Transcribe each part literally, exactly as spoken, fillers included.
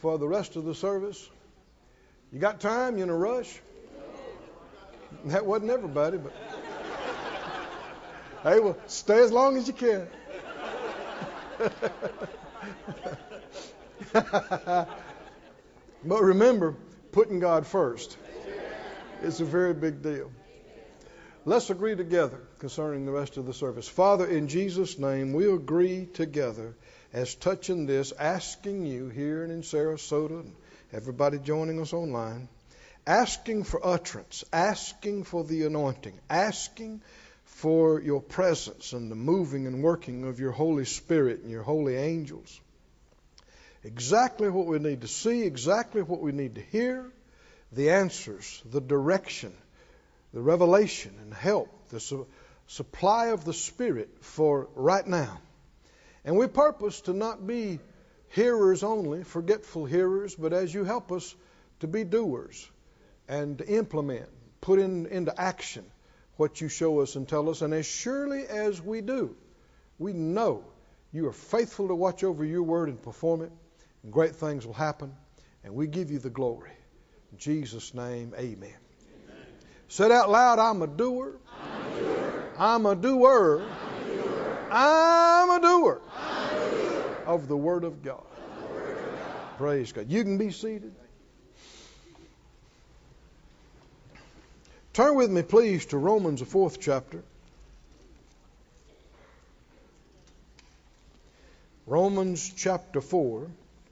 for the rest of the service? You got time? You in a rush? That wasn't everybody, but hey, well, stay as long as you can. But remember, putting God first is a very big deal. Let's agree together concerning the rest of the service. Father, in Jesus' name, we agree together as touching this, asking you here and in Sarasota, and everybody joining us online, asking for utterance, asking for the anointing, asking for your presence and the moving and working of your Holy Spirit and your holy angels. Exactly what we need to see, exactly what we need to hear, the answers, the direction, the revelation and help, the su- supply of the Spirit for right now. And we purpose to not be hearers only, forgetful hearers, but as you help us to be doers and to implement, put in, into action what you show us and tell us. And as surely as we do, we know you are faithful to watch over your word and perform it, and great things will happen, and we give you the glory. In Jesus' name, amen. Said out loud, I'm a doer. I'm a doer. I'm a doer of the Word of God. Praise God. You can be seated. Turn with me, please, to Romans, the fourth chapter. Romans chapter four.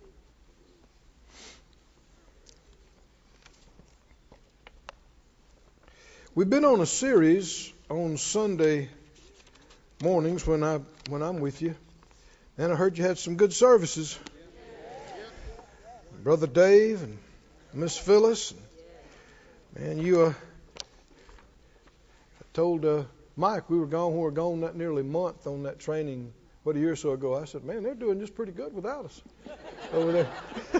We've been on a series on Sunday mornings when I when I'm with you, and I heard you had some good services. Brother Dave and Miss Phyllis, and man, you. Uh, I told uh, Mike we were gone. We were gone that nearly a month on that training. What, a year or so ago? I said, man, they're doing just pretty good without us over there.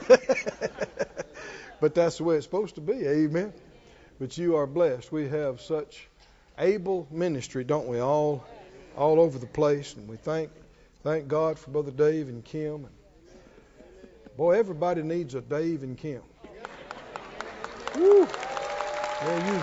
But that's the way it's supposed to be. Amen. But you are blessed. We have such able ministry, don't we? All, all over the place, and we thank, thank God for Brother Dave and Kim. And boy, everybody needs a Dave and Kim. Woo! Yeah,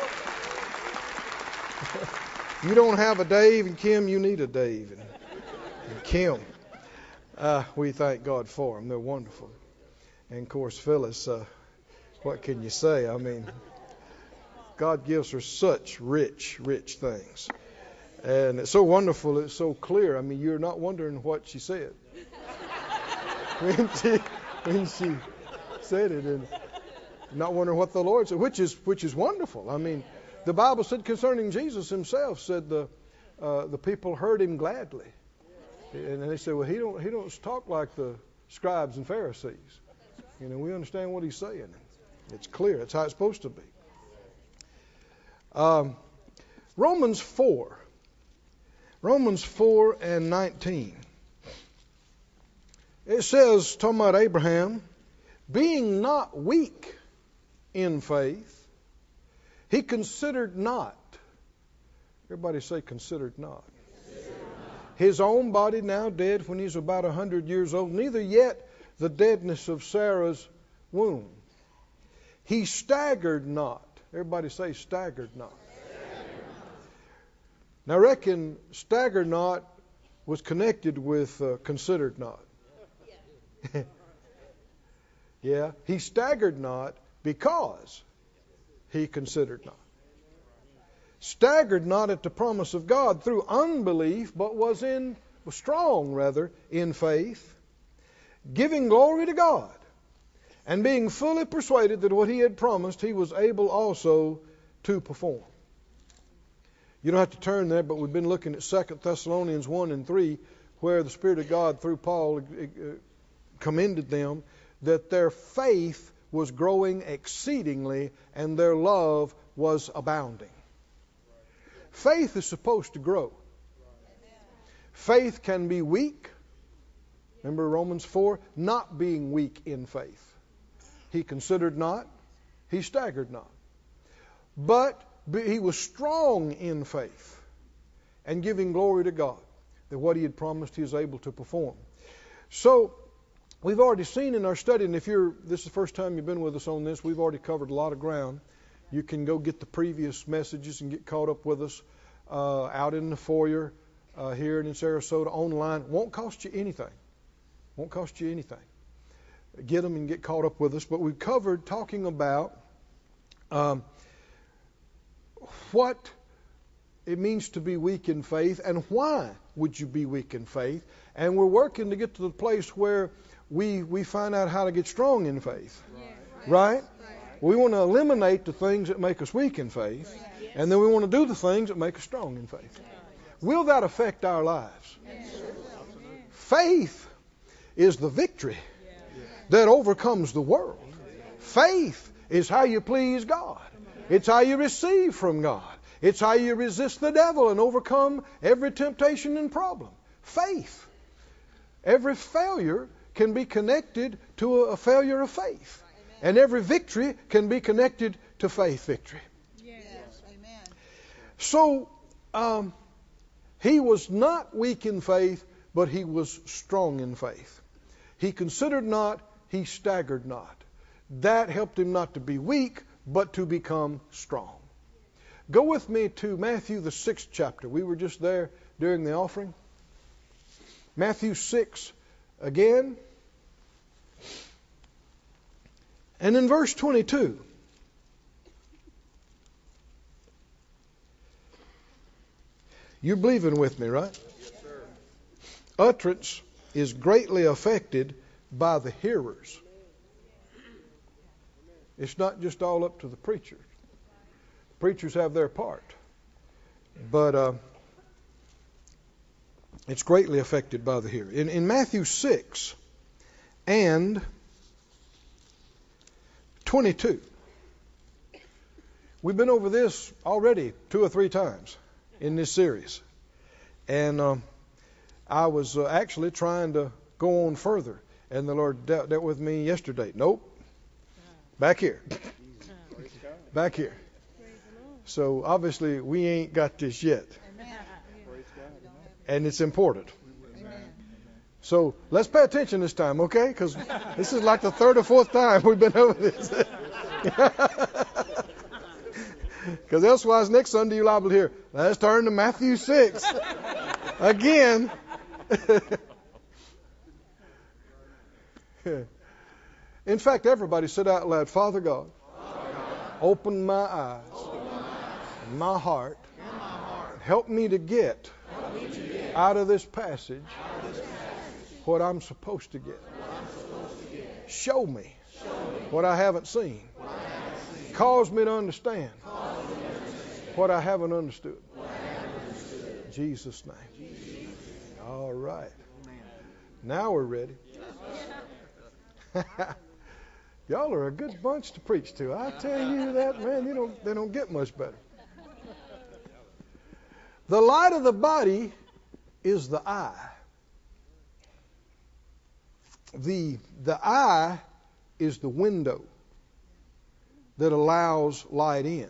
you. You don't have a Dave and Kim, you need a Dave and, and Kim. Uh, we thank God for them. They're wonderful. And of course, Phyllis. Uh, what can you say? I mean. God gives her such rich, rich things. And it's so wonderful, it's so clear. I mean, you're not wondering what she said. when, she, when she said it, and not wondering what the Lord said, which is which is wonderful. I mean, the Bible said concerning Jesus himself, said the uh, the people heard him gladly. And they said, well, he don't he don't talk like the scribes and Pharisees. You know, we understand what he's saying. It's clear. It's how it's supposed to be. Um, Romans four. Romans four and nineteen. It says, talking about Abraham, being not weak in faith, he considered not. Everybody say considered not. Considered not. His own body now dead when he's about a hundred years old, neither yet the deadness of Sarah's womb. He staggered not. Everybody say staggered not. Now I reckon staggered not was connected with uh, considered not. Yeah, he staggered not because he considered not. Staggered not at the promise of God through unbelief, but was in was strong rather in faith, giving glory to God, and being fully persuaded that what he had promised he was able also to perform. You don't have to turn there, but we've been looking at Second Thessalonians one and three, where the Spirit of God through Paul commended them that their faith was growing exceedingly and their love was abounding. Faith is supposed to grow. Faith can be weak. Remember Romans four? Not being weak in faith. He considered not, he staggered not. But he was strong in faith and giving glory to God that what he had promised he was able to perform. So we've already seen in our study, and if you're this is the first time you've been with us on this, we've already covered a lot of ground. You can go get the previous messages and get caught up with us uh, out in the foyer uh, here in Sarasota online. Won't cost you anything. Won't cost you anything. Get them and get caught up with us. But we've covered talking about um, what it means to be weak in faith and why would you be weak in faith. And we're working to get to the place where we we find out how to get strong in faith. Right? right? We want to eliminate the things that make us weak in faith, and then we want to do the things that make us strong in faith. Will that affect our lives? Faith is the victory that overcomes the world. Faith is how you please God. It's how you receive from God. It's how you resist the devil and overcome every temptation and problem. Faith. Every failure can be connected to a failure of faith. And every victory can be connected to faith victory. Yes. Amen. So, um, he was not weak in faith, but he was strong in faith. He considered not, he staggered not. That helped him not to be weak, but to become strong. Go with me to Matthew, the sixth chapter. We were just there during the offering. Matthew six again. And in verse twenty-two, you're believing with me, right? Yes, sir. Utterance is greatly affected by the hearers. It's not just all up to the preachers. Preachers have their part. But uh, it's greatly affected by the hearer. In, in Matthew six and twenty-two. We've been over this already two or three times in this series. And um, I was uh, actually trying to go on further. And the Lord dealt, dealt with me yesterday. Nope. Back here. Back here. So obviously we ain't got this yet. And it's important. So let's pay attention this time, okay? Because this is like the third or fourth time we've been over this. Because elsewise, next Sunday you're liable to hear, let's turn to Matthew six again. In fact, everybody said out loud, Father God, Father God open my eyes, open my, eyes my, heart, my heart, help me to get, me to get out of this passage. Out of this passage what I'm supposed to get. Supposed to get. Show me, Show me what I haven't seen. I haven't seen. Cause me to understand, me to understand. What I haven't understood. I haven't understood. In Jesus' name. Jesus. All right. Amen. Now we're ready. Y'all are a good bunch to preach to. I tell you that, man, you don't, they don't get much better. The light of the body is the eye. The, the eye is the window that allows light in.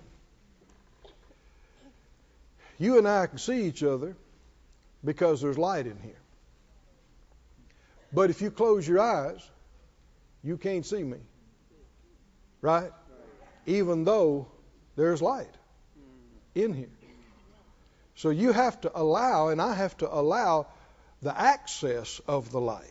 You and I can see each other because there's light in here. But if you close your eyes, you can't see me. Right? Even though there's light in here. So you have to allow, and I have to allow, the access of the light.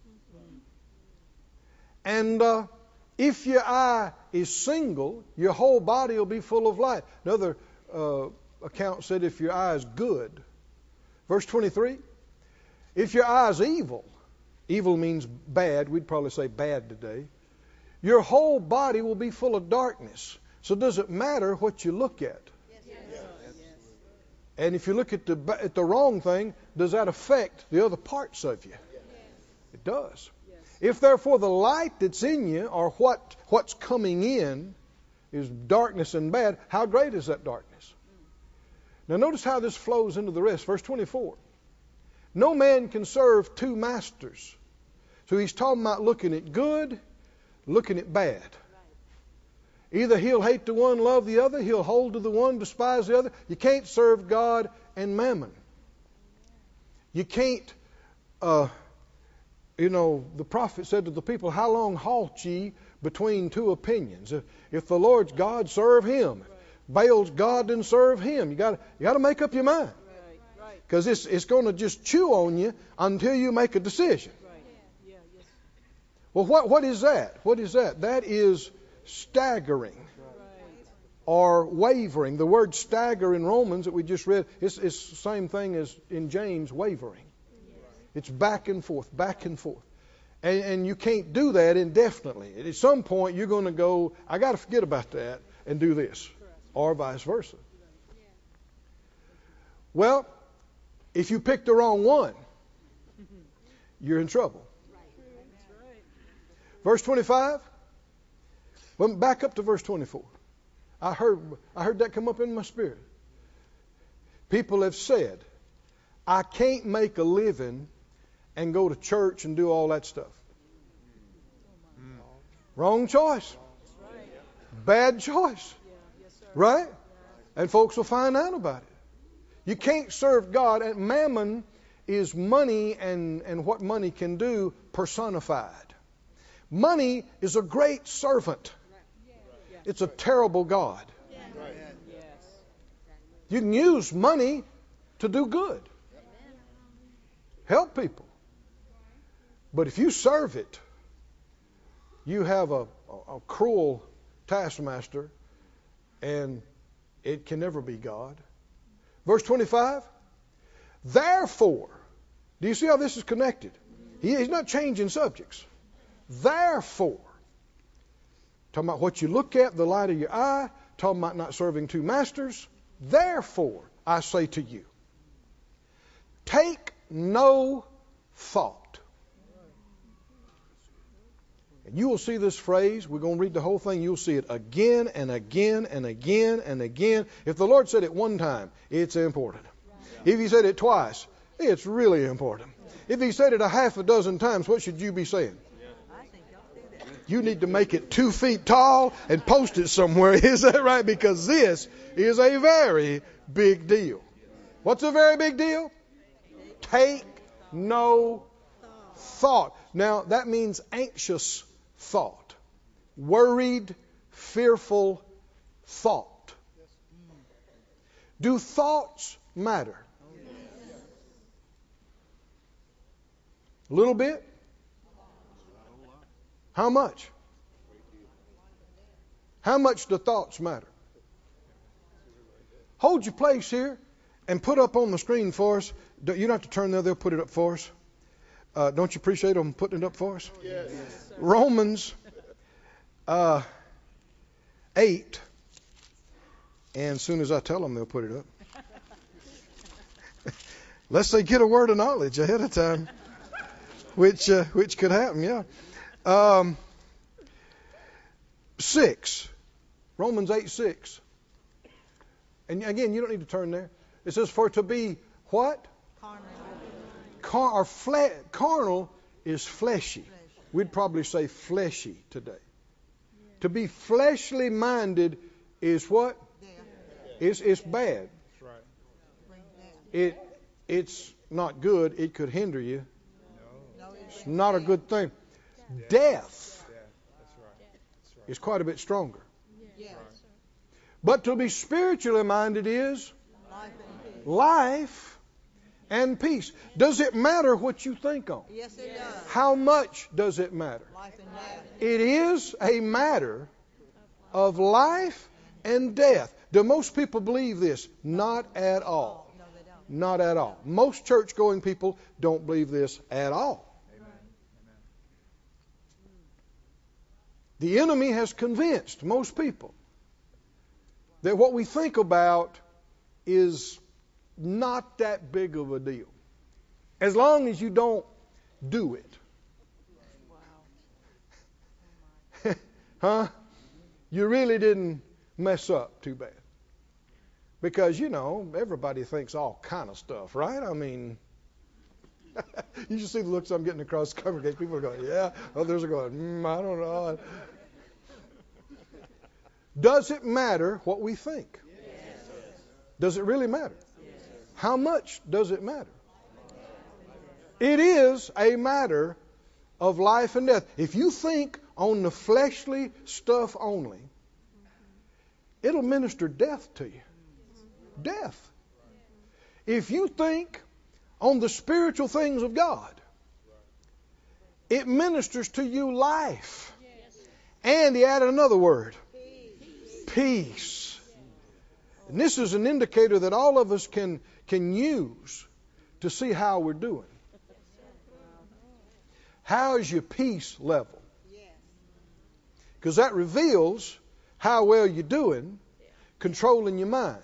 And uh, if your eye is single, your whole body will be full of light. Another uh, account said if your eye is good. Verse twenty-three, if your eye is evil, evil means bad, we'd probably say bad today, your whole body will be full of darkness. So does it matter what you look at? Yes. Yes. And if you look at the, at the wrong thing, does that affect the other parts of you? Yes. It does. If therefore the light that's in you, or what what's coming in, is darkness and bad, how great is that darkness? Now notice how this flows into the rest. Verse twenty-four. No man can serve two masters. So he's talking about looking at good, looking at bad. Either he'll hate the one, love the other. He'll hold to the one, despise the other. You can't serve God and mammon. You can't... Uh, you know, the prophet said to the people, how long halt ye between two opinions? If, if the Lord's God, serve him. If Baal's God, then serve him. You got you got to make up your mind. Because it's, it's going to just chew on you until you make a decision. Well, what, what is that? What is that? That is staggering or wavering. The word stagger in Romans that we just read, it's, it's the same thing as in James, wavering. It's back and forth, back and forth. And, and you can't do that indefinitely. At some point, you're going to go, I got to forget about that and do this, or vice versa. Well, if you pick the wrong one, you're in trouble. Verse twenty-five. Well, back up to verse twenty-four. I heard, I heard that come up in my spirit. People have said, I can't make a living and go to church and do all that stuff. Mm. Wrong choice. Bad choice. Right? And folks will find out about it. You can't serve God. And mammon is money and, and what money can do personified. Money is a great servant. It's a terrible God. You can use money to do good. Help people. But if you serve it, you have a, a, a cruel taskmaster, and it can never be God. Verse twenty-five. Therefore, do you see how this is connected? He, he's not changing subjects. Therefore, talking about what you look at, the light of your eye, talking about not serving two masters. Therefore, I say to you, take no thought. And you will see this phrase. We're going to read the whole thing. You'll see it again and again and again and again. If the Lord said it one time, it's important. If He said it twice, it's really important. If He said it a half a dozen times, what should you be saying? You need to make it two feet tall and post it somewhere. Is that right? Because this is a very big deal. What's a very big deal? Take no thought. Now, that means anxious thought. Worried, fearful thought. Do thoughts matter? A little bit? How much? How much do thoughts matter? Hold your place here and put up on the screen for us. You don't have to turn there, they'll put it up for us. Uh, don't you appreciate them putting it up for us? Yes. Romans uh, eight. And as soon as I tell them, they'll put it up. Lest they get a word of knowledge ahead of time, which uh, which could happen, yeah. Um, six. Romans eight, six. And again, you don't need to turn there. It says, for to be what? Carnal. Car- or fle- carnal is fleshy. We'd probably say fleshy today. Yeah. To be fleshly minded is what? Yeah. It's, it's bad. That's right. It, it's not good. It could hinder you. No. It's not a good thing. Yeah. Death yeah. That's right. That's right. is quite a bit stronger. Yeah. But to be spiritually minded is life and peace. Life and peace. Does it matter what you think on? Yes, it does. How much does it matter? Life and death. It is a matter of life and death. Do most people believe this? Not at all. No, they don't. Not at all. Most church-going people don't believe this at all. Amen. The enemy has convinced most people that what we think about is not that big of a deal. As long as you don't do it. Wow. Huh? You really didn't mess up too bad. Because, you know, everybody thinks all kind of stuff, right? I mean, you should see the looks I'm getting across the congregation. People are going, yeah. Others are going, mm, I don't know. Does it matter what we think? Yes. Does it really matter? Yes. How much does it matter? It is a matter of life and death. If you think on the fleshly stuff only, it'll minister death to you. Death. If you think on the spiritual things of God, it ministers to you life. And he added another word. Peace. And this is an indicator that all of us can, can use to see how we're doing. How is your peace level? Because that reveals how well you're doing controlling your mind.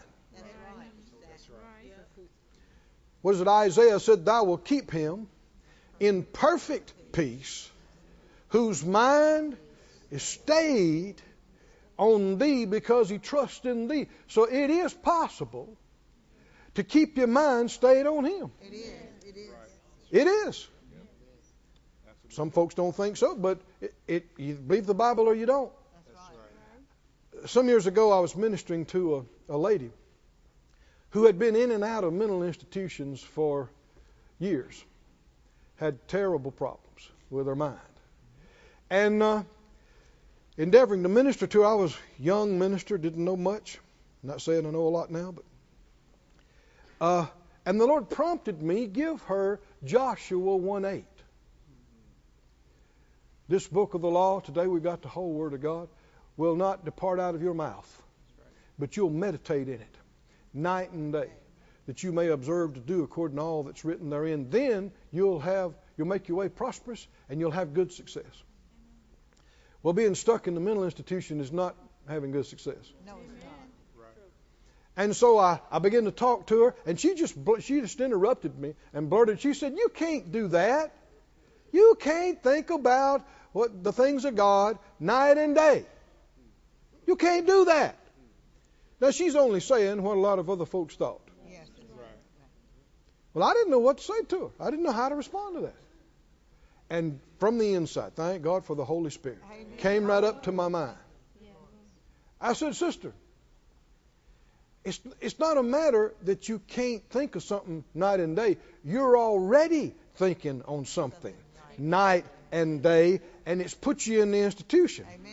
What is it Isaiah said? Thou wilt keep him in perfect peace, whose mind is stayed on thee because he trusts in thee. So it is possible to keep your mind stayed on him. It is. It is. It is. Some folks don't think so, but it, it, you believe the Bible or you don't. That's right. Some years ago, I was ministering to a, a lady who had been in and out of mental institutions for years, had terrible problems with her mind. And uh, endeavoring to minister to her, I was a young minister, didn't know much. Not saying I know a lot now, but uh, and the Lord prompted me, give her Joshua one eight. This book of the law, today we've got the whole Word of God, will not depart out of your mouth, but you'll meditate in it night and day, that you may observe to do according to all that's written therein. Then you'll have, you'll make your way prosperous and you'll have good success. Well, being stuck in the mental institution is not having good success. No, it's not. And so I, I began to talk to her, and she just she just interrupted me and blurted. She said, "You can't do that. You can't think about what the things of God night and day. You can't do that." Now, she's only saying what a lot of other folks thought. Yes. Well, I didn't know what to say to her. I didn't know how to respond to that. And from the inside, thank God for the Holy Spirit, Amen. Came right up to my mind. I said, "Sister, it's, it's not a matter that you can't think of something night and day. You're already thinking on something night and day, and it's put you in the institution." Amen.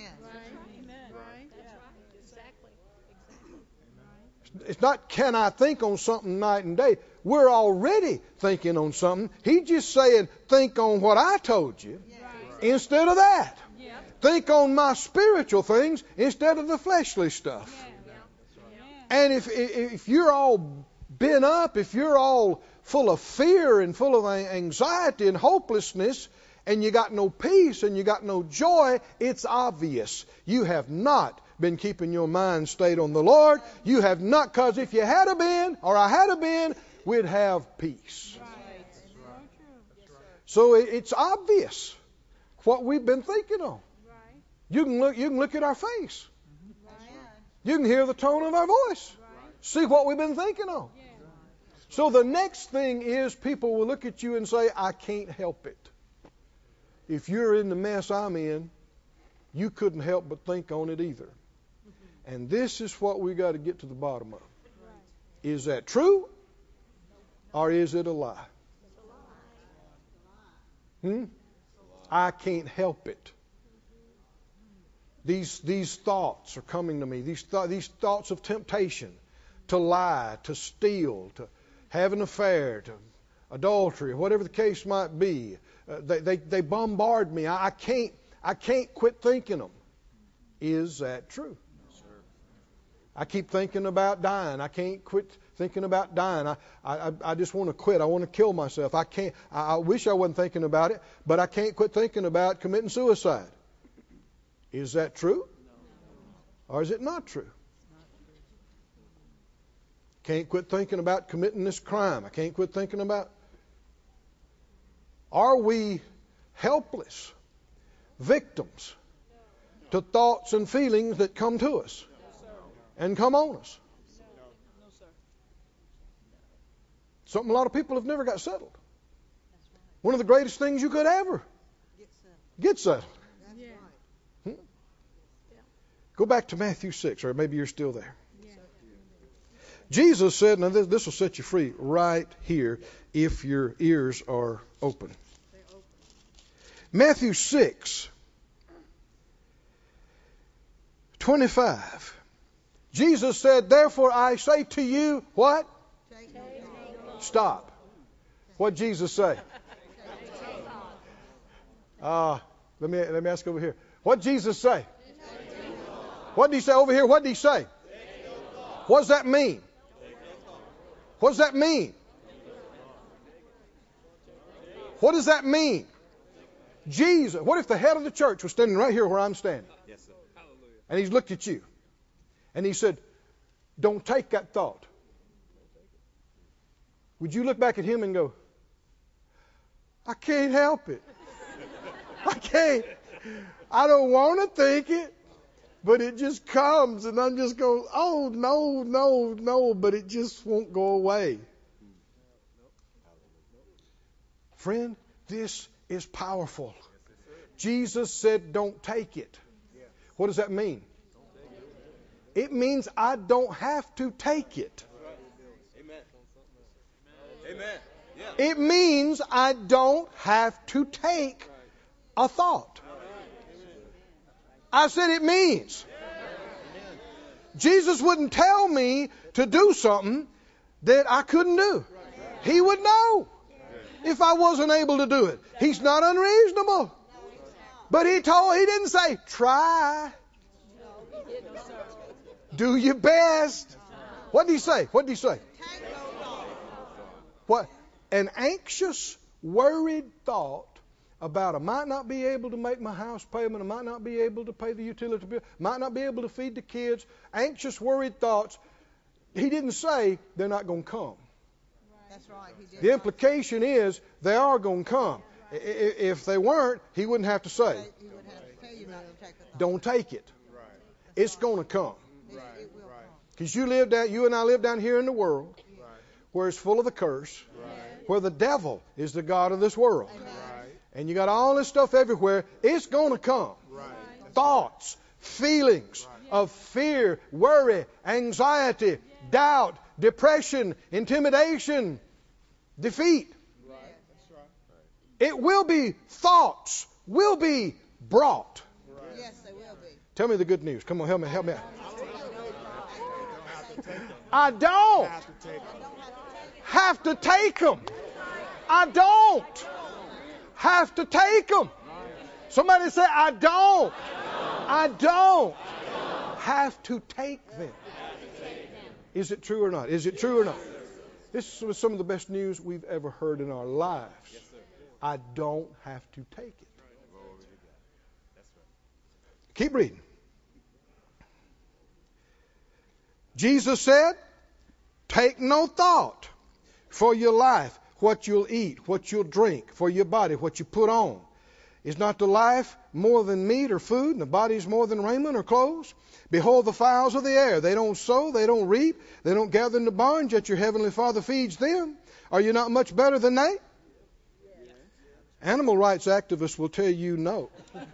It's not, can I think on something night and day? We're already thinking on something. He's just saying, think on what I told you instead of that. Think on my spiritual things instead of the fleshly stuff. And if, if you're all bent up, if you're all full of fear and full of anxiety and hopelessness, and you got no peace and you got no joy, it's obvious you have not been keeping your mind stayed on the Lord. You have not, because if you had a been, or I had a been, we'd have peace. Right. So it's obvious what we've been thinking on. You can look, you can look at our face. You can hear the tone of our voice. See what we've been thinking on. So the next thing is people will look at you and say, "I can't help it." If you're in the mess I'm in, you couldn't help but think on it either. And this is what we got to get to the bottom of. Is that true? Or is it a lie? Hmm? I can't help it. These, these thoughts are coming to me. These, th- these thoughts of temptation to lie, to steal, to have an affair, to adultery, whatever the case might be. Uh, they, they, they bombard me. I, I can't I can't quit thinking them. Is that true? I keep thinking about dying. I can't quit thinking about dying. I, I, I just want to quit. I want to kill myself. I can't. I, I wish I wasn't thinking about it, but I can't quit thinking about committing suicide. Is that true? Or is it not true? Can't quit thinking about committing this crime. I can't quit thinking about. Are we helpless victims to thoughts and feelings that come to us and come on us? Something a lot of people have never got settled. One of the greatest things you could ever get settled. Hmm? Go back to Matthew six, or maybe you're still there. Jesus said, now this, this will set you free right here if your ears are open. Matthew six, twenty-five. Jesus said, therefore I say to you, what? Take no thought. Stop. What did Jesus say? Uh, let me let me ask over here. What did Jesus say? What did he say over here? What did he say? What does that mean? What does that mean? What does that mean? Jesus. What if the head of the church was standing right here where I'm standing? Yes, sir. Hallelujah. And he's looked at you. And he said, don't take that thought. Would you look back at him and go, I can't help it. I can't. I don't want to think it. But it just comes and I'm just going, oh, no, no, no. But it just won't go away. Friend, this is powerful. Jesus said, don't take it. What does that mean? It means I don't have to take it. Amen. Amen. It means I don't have to take a thought. I said it means. Jesus wouldn't tell me to do something that I couldn't do. He would know if I wasn't able to do it. He's not unreasonable. But he told, he didn't say, try. Do your best. What did he say? What did he say? What? An anxious, worried thought about I might not be able to make my house payment, I might not be able to pay the utility bill, might not be able to feed the kids. Anxious, worried thoughts. He didn't say they're not going to come. That's right. He did The implication is they are going to come. I- i- If they weren't, he wouldn't have to say, He would have to tell you not to take a thought. don't take it. It's going to come. It, it will come. Because you live down, you and I live down here in the world where it's full of the curse, where the devil is the god of this world. And you got all this stuff everywhere. It's going to come. Thoughts, feelings of fear, worry, anxiety, doubt, depression, intimidation, defeat. It will be, thoughts will be brought. Yes, they will be. Tell me the good news. Come on, help me, help me out. I don't have to take them. I don't have to take them. Somebody say, I don't. I don't have to take them. Is it true or not? Is it true or not? This was some of the best news we've ever heard in our lives. I don't have to take it. Keep reading. Jesus said, take no thought for your life, what you'll eat, what you'll drink, for your body, what you put on. Is not the life more than meat or food, and the body is more than raiment or clothes? Behold the fowls of the air. They don't sow, they don't reap, they don't gather in the barns, yet your heavenly Father feeds them. Are you not much better than they? Animal rights activists will tell you no.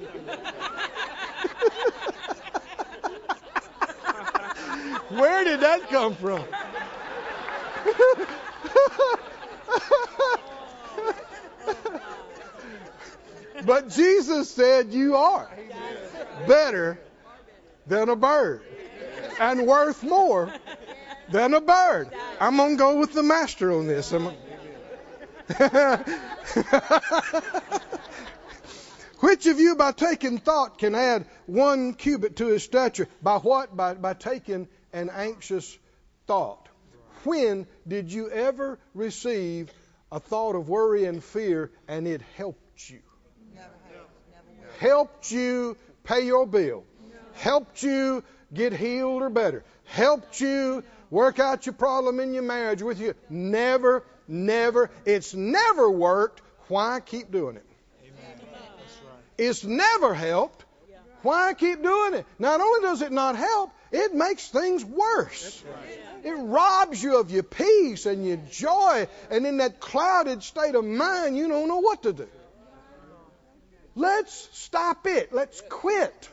Where did that come from? But Jesus said you are better than a bird and worth more than a bird. I'm going to go with the master on this. I'm Which of you by taking thought can add one cubit to his stature? By what? By, by taking an anxious thought. When did you ever receive a thought of worry and fear and it helped you? Never have. Never will. Helped you pay your bill. Helped you get healed or better. Helped you work out your problem in your marriage with you. Never, never. It's never worked. Why keep doing it? It's never helped. Why keep doing it? Not only does it not help, it makes things worse. It robs you of your peace and your joy. And in that clouded state of mind, you don't know what to do. Let's stop it. Let's quit.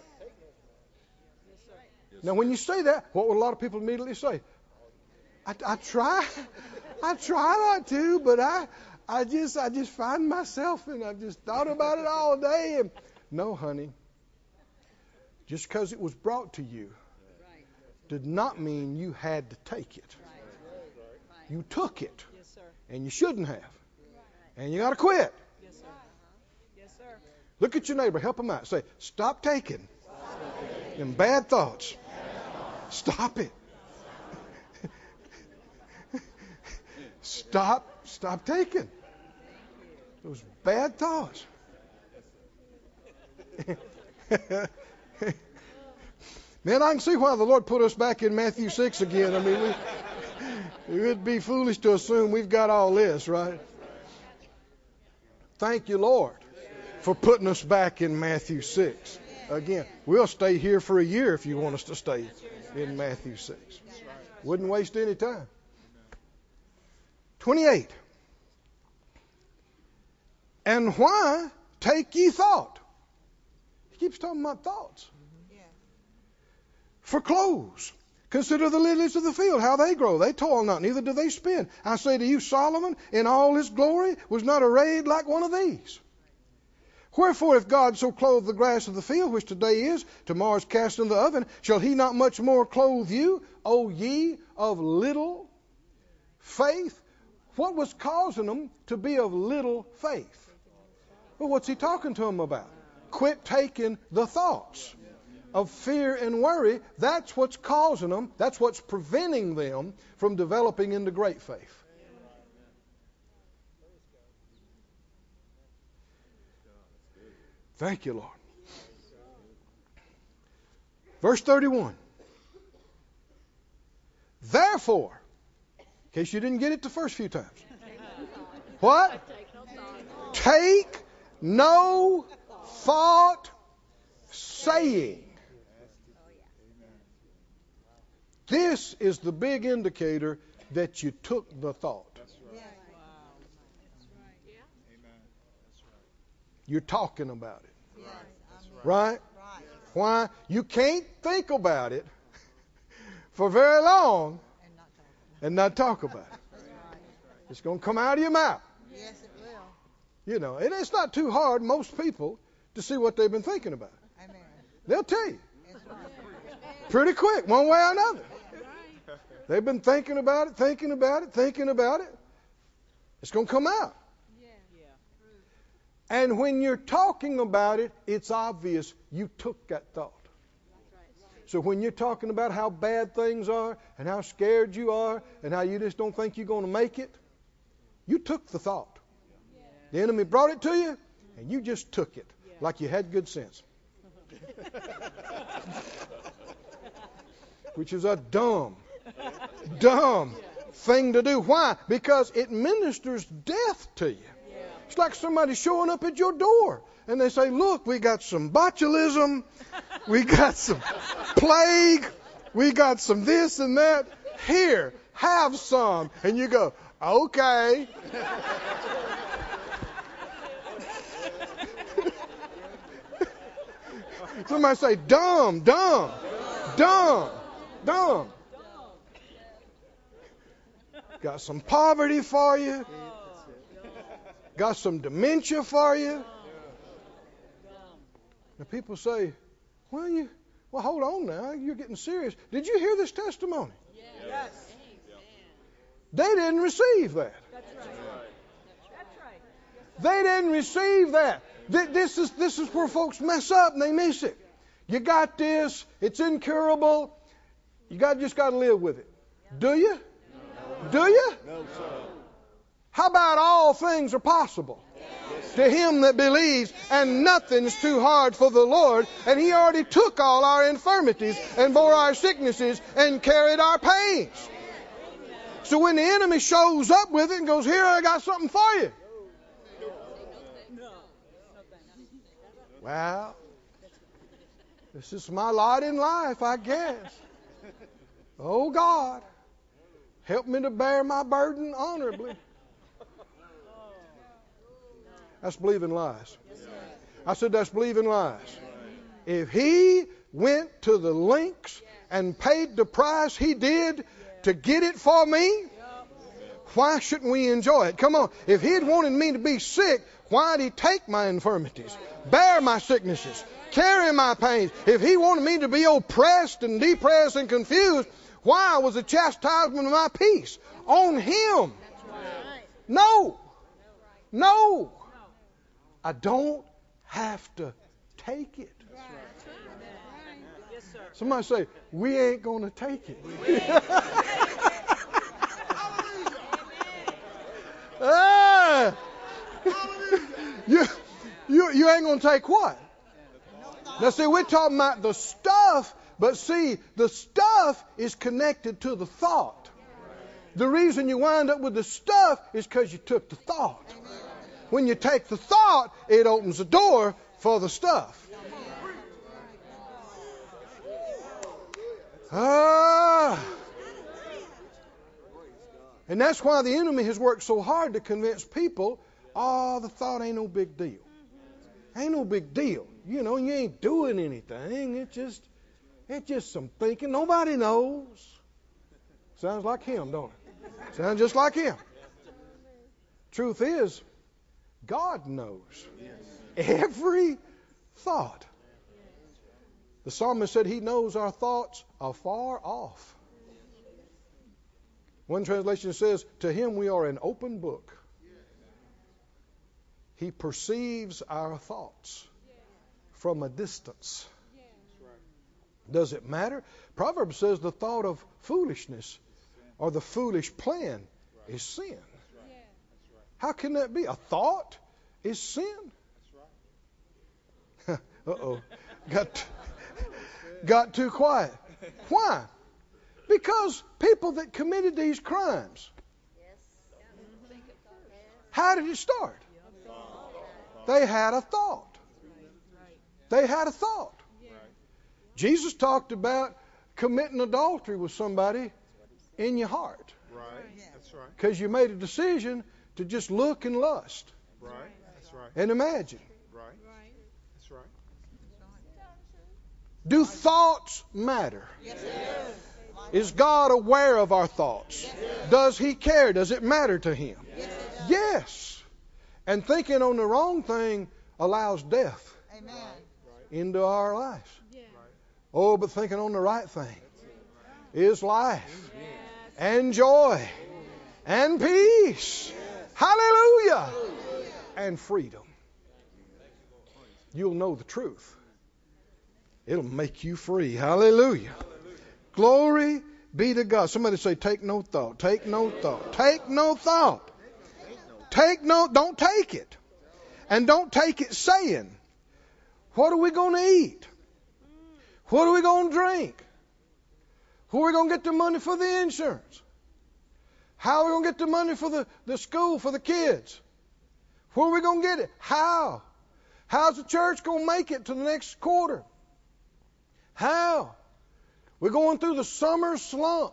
Now, when you say that, what would a lot of people immediately say? I, I try. I try not to, but I, I just I just find myself and I've just thought about it all day. And no, honey, just because it was brought to you did not mean you had to take it. You took it, and you shouldn't have. And you got to quit. Yes, sir. Yes, sir. Look at your neighbor. Help him out. Say, stop taking them bad thoughts. Stop it. Stop, stop taking those bad thoughts. Man, I can see why the Lord put us back in Matthew six again. I mean, we, it would be foolish to assume we've got all this, right? Thank you, Lord, for putting us back in Matthew six. Again, we'll stay here for a year if you want us to stay in Matthew six. Wouldn't waste any time. twenty-eight. And why take ye thought? He keeps talking about thoughts. For clothes. Consider the lilies of the field, how they grow. They toil not, neither do they spin. I say to you, Solomon, in all his glory, was not arrayed like one of these. Wherefore, if God so clothe the grass of the field, which today is, tomorrow is cast in the oven, shall he not much more clothe you, O ye of little faith? What was causing them to be of little faith? Well, what's he talking to them about? Quit taking the thoughts of fear and worry. That's what's causing them. That's what's preventing them from developing into great faith. Thank you, Lord. Verse thirty-one. Therefore, in case you didn't get it the first few times. What? Take no thought, saying. This is the big indicator that you took the thought. You're talking about it. Right? Why? You can't think about it for very long and not talk about it. It's going to come out of your mouth. Yes, it will. You know, and it's not too hard, most people, to see what they've been thinking about. Amen. They'll tell you. That's right. Pretty quick, one way or another. They've been thinking about it, thinking about it, thinking about it. It's going to come out. And when you're talking about it, it's obvious you took that thought. So when you're talking about how bad things are and how scared you are and how you just don't think you're going to make it, you took the thought. The enemy brought it to you, and you just took it like you had good sense. Which is a dumb, dumb thing to do. Why? Because it ministers death to you. It's like somebody showing up at your door and they say, look, we got some botulism, we got some plague, we got some this and that. Here, have some. And you go, okay. Somebody say, dumb, dumb, dumb, dumb. Got some poverty for you. Got some dementia for you. And people say, well, you, well, hold on now. You're getting serious. Did you hear this testimony? Yes. They didn't receive that. That's right. That's right. They didn't receive that. This is, this is where folks mess up and they miss it. You got this. It's incurable. You got just got to live with it. Do you? Do you? No, sir. How about all things are possible to him that believes, and nothing's too hard for the Lord, and he already took all our infirmities and bore our sicknesses and carried our pains. So when the enemy shows up with it and goes, here, I got something for you. Well, this is my lot in life, I guess. Oh, God, help me to bear my burden honorably. That's believing lies. I said that's believing lies. If he went to the lengths and paid the price he did to get it for me, Why shouldn't we enjoy it? Come on. If He had wanted me to be sick, why did He take my infirmities, bear my sicknesses, carry my pains? If He wanted me to be oppressed and depressed and confused, why was the chastisement of my peace on Him? No. No. I don't have to take it. Yes, sir. Somebody say, we ain't going to take it. Ah, you, you, you ain't going to take what? Now, see, we're talking about the stuff, but see, the stuff is connected to the thought. The reason you wind up with the stuff is because you took the thought. When you take the thought, it opens the door for the stuff. Ah. And that's why the enemy has worked so hard to convince people, oh, the thought ain't no big deal. Ain't no big deal. You know, you ain't doing anything. It's just, it's just some thinking. Nobody knows. Sounds like him, don't it? Sounds just like him. Truth is, God knows every thought. The psalmist said He knows our thoughts afar off. One translation says, to Him we are an open book. He perceives our thoughts from a distance. Does it matter? Proverbs says the thought of foolishness or the foolish plan is sin. How can that be? A thought is sin? Uh-oh. Got, got too quiet. Why? Because people that committed these crimes, how did it start? They had a thought. They had a thought. Jesus talked about committing adultery with somebody in your heart. Right. That's right. Because you made a decision to just look and lust. Right. That's right. And imagine. Right. That's right. Do thoughts matter? Is God aware of our thoughts? Does He care? Does it matter to Him? Yes. And thinking on the wrong thing allows death into our lives. Oh, but thinking on the right thing is life and joy and peace. Hallelujah. And freedom. You'll know the truth. It'll make you free. Hallelujah. Glory be to God. Somebody say, take no thought. Take no thought. Take no thought. Take no, don't take it. And don't take it saying, what are we going to eat? What are we going to drink? Where are we going to get the money for the insurance? How are we going to get the money for the, the school for the kids? Where are we going to get it? How? How's the church going to make it to the next quarter? How? We're going through the summer slump.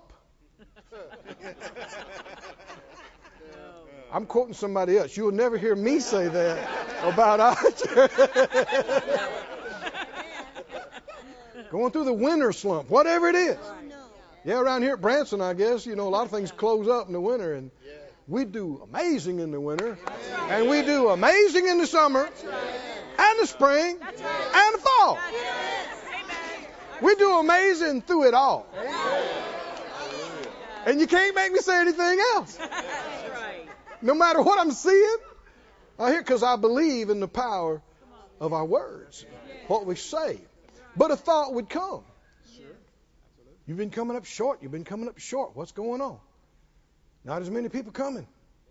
I'm quoting somebody else. You will never hear me say that about our church. Going through the winter slump, whatever it is. Yeah, around here at Branson, I guess, you know, a lot of things close up in the winter, and we do amazing in the winter, and we do amazing in the summer, and the spring, and the fall. We do amazing through it all. And you can't make me say anything else. No matter what I'm seeing, I hear, because I believe in the power of our words, what we say. But a thought would come. You've been coming up short. You've been coming up short. What's going on? Not as many people coming.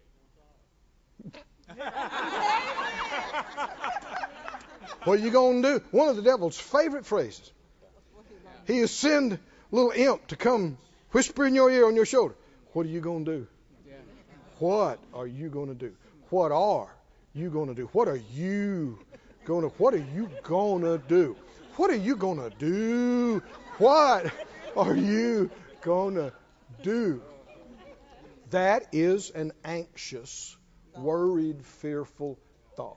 What are you going to do? One of the devil's favorite phrases. He is send a little imp to come whisper in your ear on your shoulder. What are you going to do? What are you going to do? What are you going to do? What are you going to, what are you going to do? What are you going to do? What are you going to do? That is an anxious, worried, fearful thought.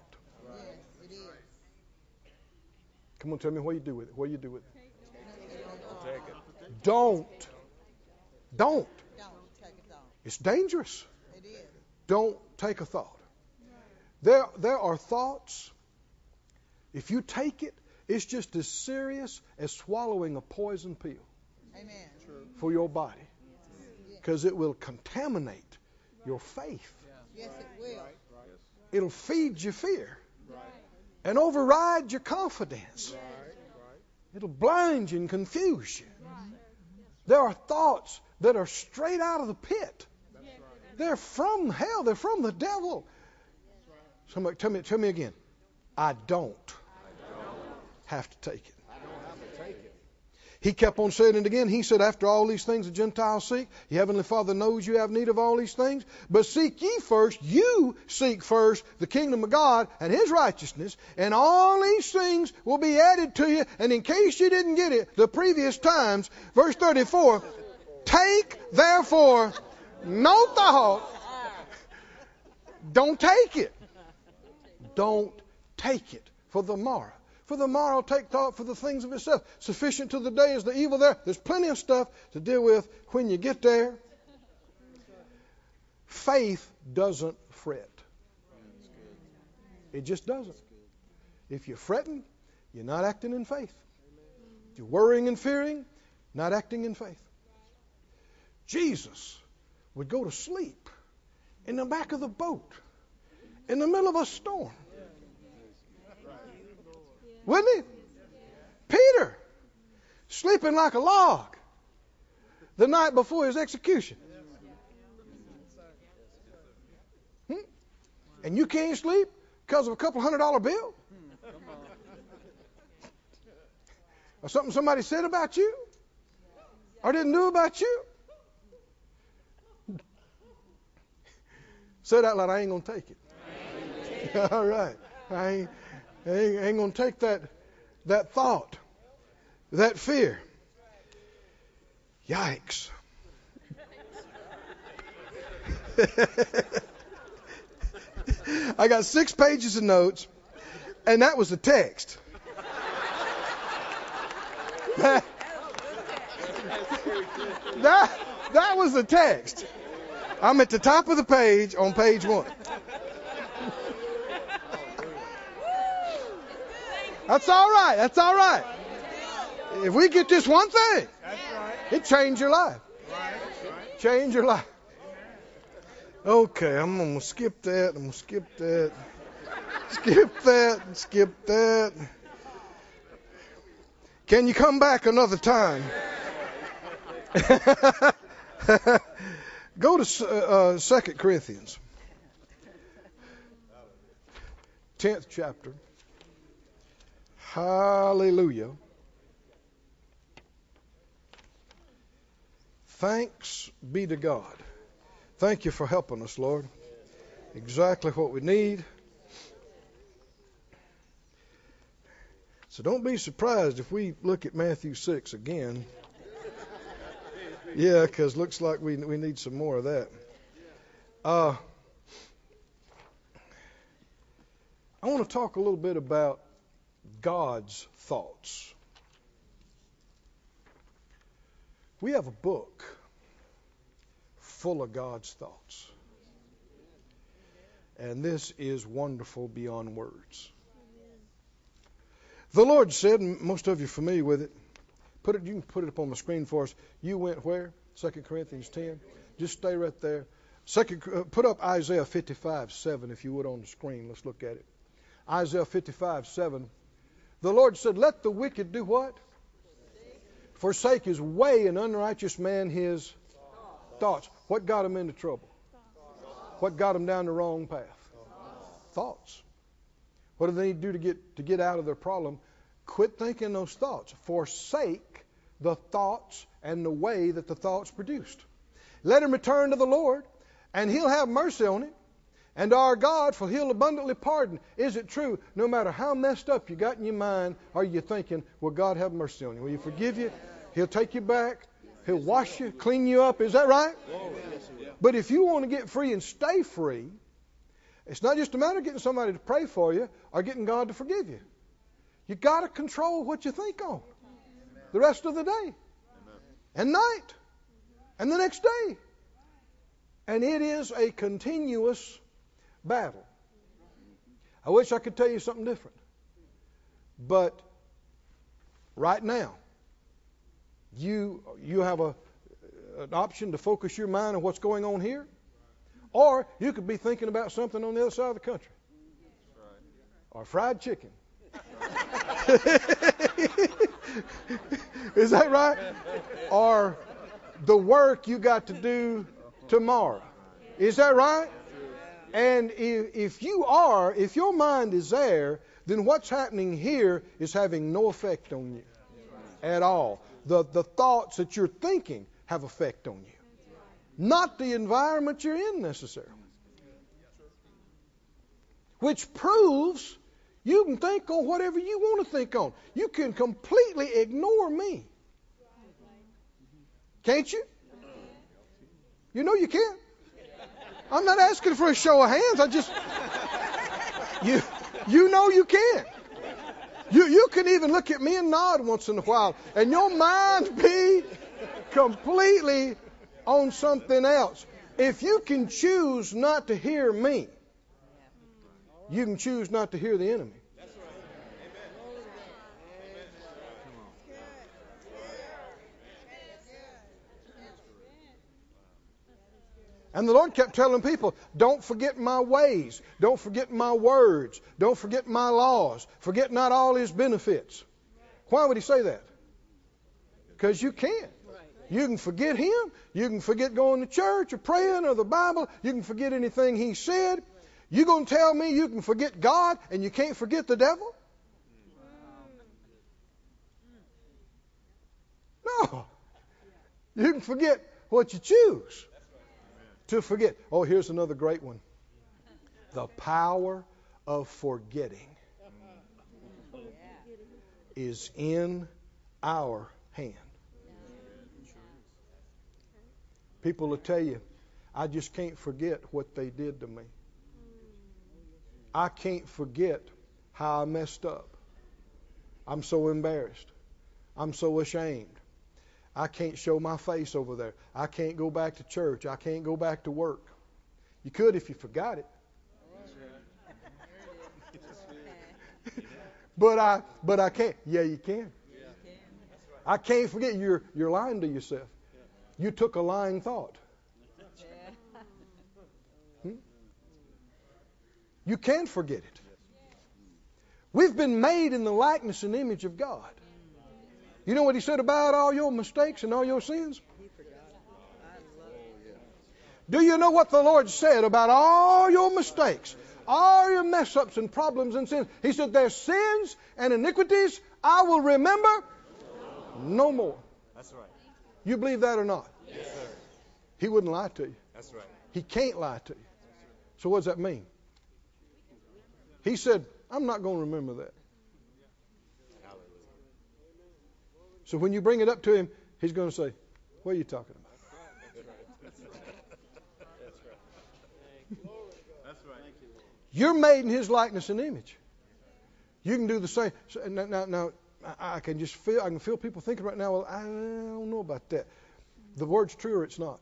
Come on, tell me what you do with it. What do you do with it? Take it. Don't. Don't. It's dangerous. It is. Don't take a thought. There, there are thoughts, if you take it, it's just as serious as swallowing a poison pill Amen. for your body, because it will contaminate your faith. Yes, it will. It'll feed your fear and override your confidence. It'll blind you and confuse you. There are thoughts that are straight out of the pit. They're from hell. They're from the devil. Somebody tell me, tell me again. I don't have to take it. He kept on saying it again. He said, after all these things the Gentiles seek, your heavenly Father knows you have need of all these things. But seek ye first, you seek first the kingdom of God and His righteousness, and all these things will be added to you. And in case you didn't get it the previous times, verse thirty-four, take therefore no thought. Don't take it. Don't take it for the morrow. For the morrow take thought for the things of itself. Sufficient to the day is the evil there. There's plenty of stuff to deal with when you get there. Faith doesn't fret. It just doesn't. If you're fretting, you're not acting in faith. If you're worrying and fearing, not acting in faith. Jesus would go to sleep in the back of the boat in the middle of a storm. Wouldn't he? Peter, sleeping like a log the night before his execution. Hmm? And you can't sleep because of a couple hundred dollar bill? Or something somebody said about you? Or didn't do about you? Say that loud, I ain't going to take it. All right. I ain't. I ain't, ain't going to take that that thought, that fear. Yikes. I got six pages of notes, and that was the text. that, that, that was the text. I'm at the top of the page on page one. That's all right. That's all right. If we get this one thing, it changed your life. Change your life. Okay, I'm going to skip that. I'm going to skip that. Skip that. Skip that. Can you come back another time? Go to uh, Second Corinthians. tenth chapter. Hallelujah. Thanks be to God. Thank you for helping us, Lord. Exactly what we need. So don't be surprised if we look at Matthew six again. Yeah, because looks like we we need some more of that. Uh, I want to talk a little bit about God's thoughts. We have a book full of God's thoughts. And this is wonderful beyond words. The Lord said, and most of you are familiar with it, put it, you can put it up on the screen for us. You went where? Second Corinthians ten. Just stay right there. Second, uh, put up Isaiah fifty-five seven, if you would, on the screen. Let's look at it. Isaiah fifty-five seven. The Lord said, let the wicked do what? Forsake his way, and unrighteous man his thoughts. What got him into trouble? What got him down the wrong path? Thoughts. What do they need to do to get to get out of their problem? Quit thinking those thoughts. Forsake the thoughts and the way that the thoughts produced. Let him return to the Lord, and He'll have mercy on him. And our God, for He'll abundantly pardon. Is it true? No matter how messed up you got in your mind, are you thinking, will God have mercy on you? Will He forgive you? He'll take you back. He'll wash you, clean you up. Is that right? But if you want to get free and stay free, it's not just a matter of getting somebody to pray for you or getting God to forgive you. You got to control what you think on the rest of the day and night and the next day. And it is a continuous battle. I wish I could tell you something different. But right now, you you have a an option to focus your mind on what's going on here, or you could be thinking about something on the other side of the country, or fried chicken. Is that right? Or the work you got to do tomorrow. Is that right? And if, if you are, if your mind is there, then what's happening here is having no effect on you at all. The, the thoughts that you're thinking have effect on you, not the environment you're in necessarily. Which proves you can think on whatever you want to think on. You can completely ignore me. Can't you? You know you can. I'm not asking for a show of hands. I just, you, you know you can. You, you can even look at me and nod once in a while, and your mind be completely on something else. If you can choose not to hear me, you can choose not to hear the enemy. And the Lord kept telling people, don't forget my ways. Don't forget my words. Don't forget my laws. Forget not all his benefits. Why would he say that? Because you can. You can forget him. You can forget going to church or praying or the Bible. You can forget anything he said. You going to tell me you can forget God and you can't forget the devil? No. You can forget what you choose to forget. Oh, here's another great one. The power of forgetting is in our hand. People will tell you, I just can't forget what they did to me. I can't forget how I messed up. I'm so embarrassed. I'm so ashamed. I can't show my face over there. I can't go back to church. I can't go back to work. You could if you forgot it. but I but I can't. Yeah, you can. I can't forget. You're you're lying to yourself. You took a lying thought. Hmm? You can forget it. We've been made in the likeness and image of God. You know what he said about all your mistakes and all your sins? Do you know what the Lord said about all your mistakes, all your mess ups and problems and sins? He said, their sins and iniquities I will remember no more. That's right. You believe that or not? Yes, sir. He wouldn't lie to you. That's right. He can't lie to you. So what does that mean? He said, I'm not going to remember that. So when you bring it up to him, he's going to say, what are you talking about? That's right. You're made in his likeness and image. You can do the same. So, now, now, now I, I can just feel, I can feel people thinking right now, well, I don't know about that. The word's true or it's not.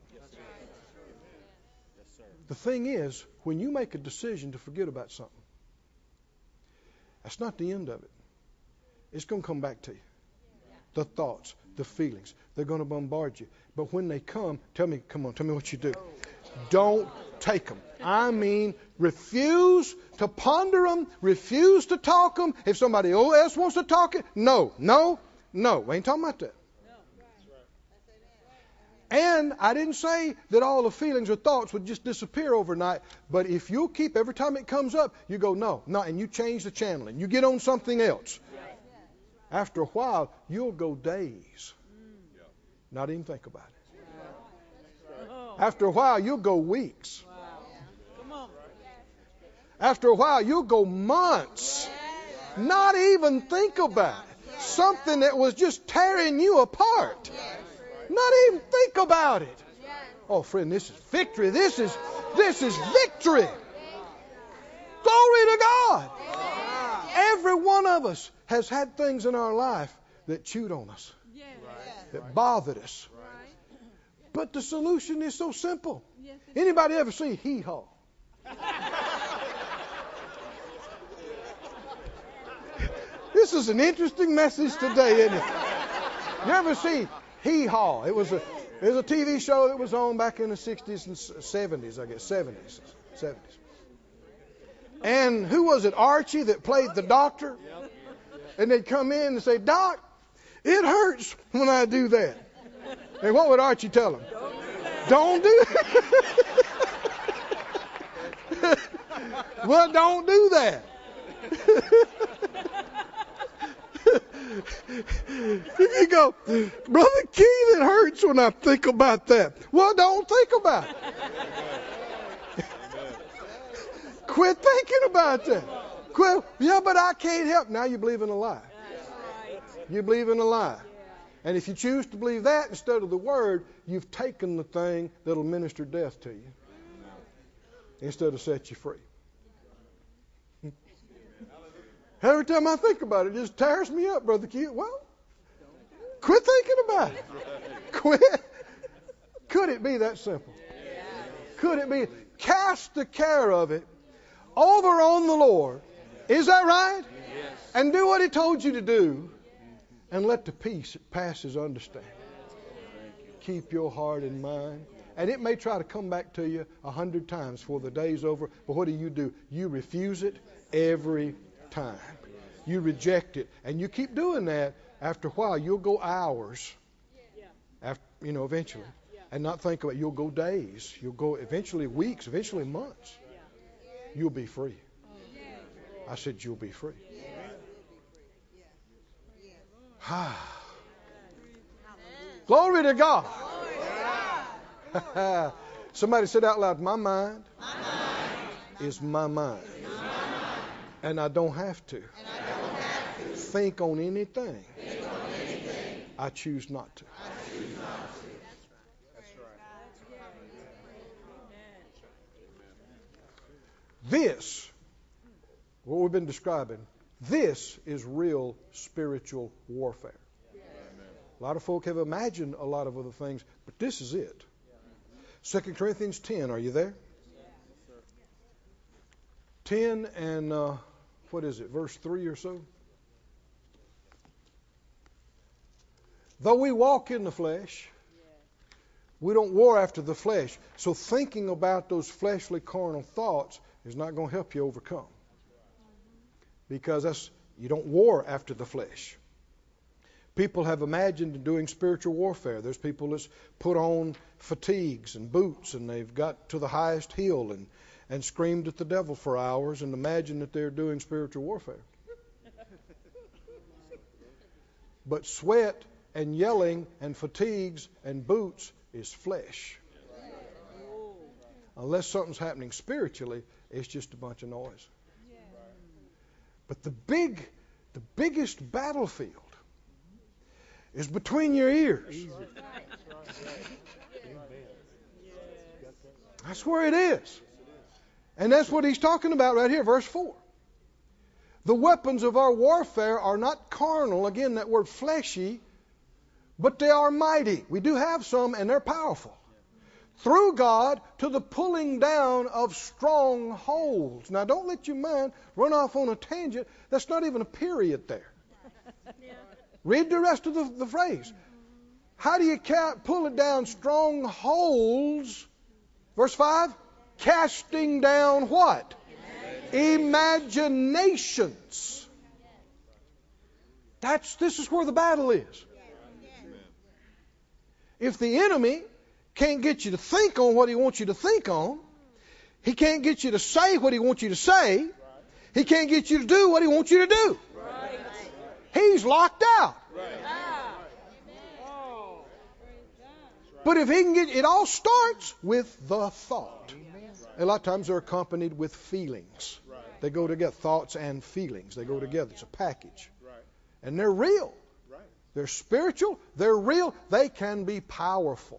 The thing is, when you make a decision to forget about something, that's not the end of it. It's going to come back to you. The thoughts, the feelings, they're going to bombard you. But when they come, tell me, come on, tell me what you do. Don't take them. I mean, refuse to ponder them, refuse to talk them. If somebody else wants to talk it, no, no, no. We ain't talking about that. And I didn't say that all the feelings or thoughts would just disappear overnight. But if you'll keep, every time it comes up, you go, no, no, and you change the channel and you get on something else. After a while, you'll go days, not even think about it. After a while, you'll go weeks. After a while, you'll go months, not even think about it. Something that was just tearing you apart. Not even think about it. Oh, friend, this is victory. This is this is victory. Glory to God. Every one of us has had things in our life that chewed on us, that bothered us. But the solution is so simple. Yes, it Anybody ever see Hee Haw? This is an interesting message today, isn't it? You ever see Hee Haw? It was a it was a T V show that was on back in the sixties and seventies, I guess, seventies, seventies. And who was it? Archie that played the doctor? And they'd come in and say, "Doc, it hurts when I do that." And what would Archie tell him? Don't do that. Well, don't do that. You go, "Brother Keith, it hurts when I think about that." Well, don't think about it. Quit thinking about that. Quit. Yeah, but I can't help. Now you believe in a lie. You believe in a lie. And if you choose to believe that instead of the Word, you've taken the thing that'll minister death to you instead of set you free. Every time I think about it, it just tears me up, Brother Keith. Well, quit thinking about it. Quit. Could it be that simple? Could it be? Cast the care of it over on the Lord. Is that right? And do what He told you to do. And let the peace that passes understanding keep your heart and mind. And it may try to come back to you a hundred times before the day's over. But what do you do? You refuse it every time. You reject it. And you keep doing that. After a while, you'll go hours. After, you know, eventually. And not think about it. You'll go days. You'll go eventually weeks, eventually months. You'll be free. I said you'll be free. Glory to God. Somebody said out loud, my mind, my mind is my mind. Is my mind. And I don't have to, and I don't have to think on anything. Think on anything. I choose not to. I choose not to. That's right. This, what we've been describing, this is real spiritual warfare. A lot of folk have imagined a lot of other things, but this is it. Second Corinthians ten, are you there? ten and, uh, what is it, verse three or so? Though we walk in the flesh, we don't war after the flesh. So thinking about those fleshly carnal thoughts is not going to help you overcome. Because that's, you don't war after the flesh. People have imagined doing spiritual warfare. There's people that's put on fatigues and boots and they've got to the highest hill and, and screamed at the devil for hours and imagine that they're doing spiritual warfare. But sweat and yelling and fatigues and boots is flesh. Unless something's happening spiritually, it's just a bunch of noise. But the big, the biggest battlefield is between your ears. That's where it is. And that's what he's talking about right here, verse four. The weapons of our warfare are not carnal, again that word fleshy, but they are mighty. We do have some and they're powerful. Through God to the pulling down of strongholds. Now don't let your mind run off on a tangent. That's not even a period there. Read the rest of the, the phrase. How do you ca- pull it down? Strongholds. Verse five. Casting down what? Imaginations. That's, this is where the battle is. If the enemy can't get you to think on what he wants you to think on, he can't get you to say what he wants you to say, he can't get you to do what he wants you to do. He's locked out. But if he can get, it all starts with the thought. A lot of times they're accompanied with feelings. They go together, thoughts and feelings. They go together. It's a package. And they're real. They're spiritual. They're real. They can be powerful.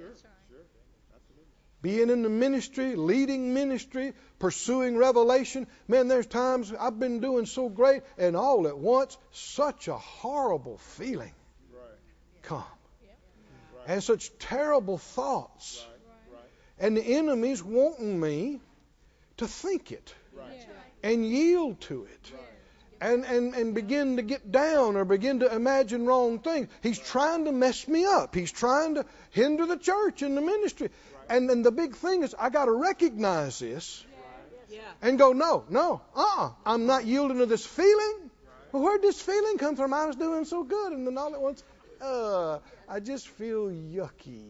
Being in the ministry, leading ministry, pursuing revelation. Man, there's times I've been doing so great, and all at once, such a horrible feeling come. and such terrible thoughts. And the enemy's wanting me to think it and yield to it and, and, and begin to get down or begin to imagine wrong things. He's trying to mess me up. He's trying to hinder the church and the ministry. And then the big thing is I got to recognize this and go, no, no, uh-uh, I'm not yielding to this feeling. Well, where'd this feeling come from? I was doing so good, and then all at once, uh, I just feel yucky.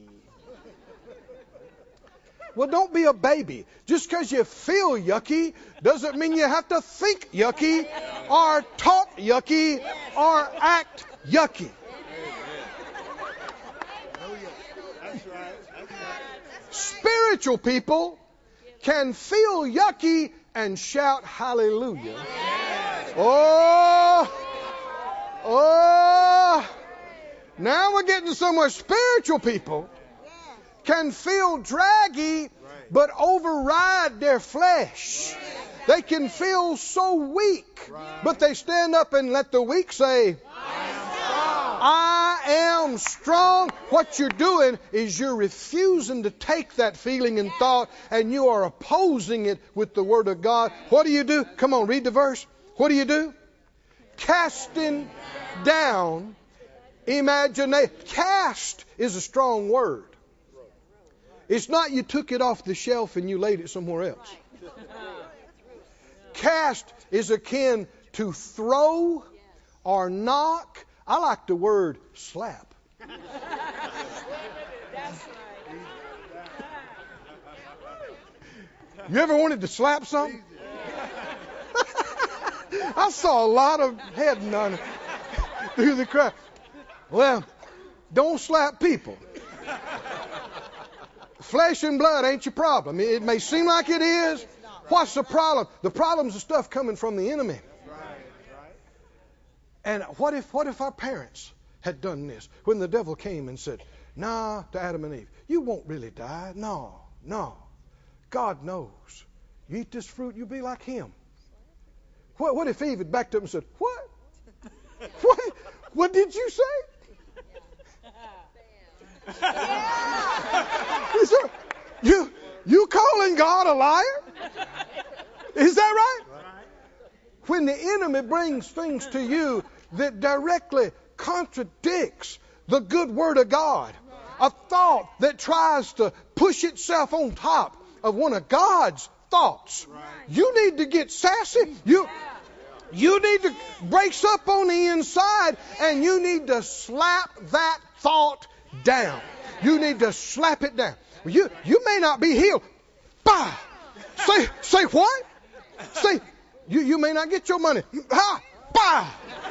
Well, don't be a baby. Just because you feel yucky doesn't mean you have to think yucky or talk yucky or act yucky. Spiritual people can feel yucky and shout hallelujah. Oh, oh. Now we're getting somewhere. Spiritual people can feel draggy but override their flesh. They can feel so weak, but they stand up and let the weak say, I am strong. What you're doing is you're refusing to take that feeling and thought, and you are opposing it with the Word of God. What do you do? Come on, read the verse. What do you do? Casting down imagination. Cast is a strong word. It's not you took it off the shelf and you laid it somewhere else. Cast is akin to throw or knock. I like the word slap. You ever wanted to slap something? I saw a lot of heading on through the crowd. Well, don't slap people. Flesh and blood ain't your problem. It may seem like it is. What's the problem? The problem's the stuff coming from the enemy. And what if what if our parents had done this? When the devil came and said, nah, to Adam and Eve, you won't really die. No, no. God knows. You eat this fruit, you'll be like him. What, what if Eve had backed up and said, what? What? What did you say? Is there, you, you calling God a liar? Is that right? When the enemy brings things to you that directly contradicts the good word of God, a thought that tries to push itself on top of one of God's thoughts, you need to get sassy. You, you need to brace up on the inside, and you need to slap that thought down. You need to slap it down. You, you may not be healed. Bah! Say, say what? Say, you, you may not get your money. Ha! Bah!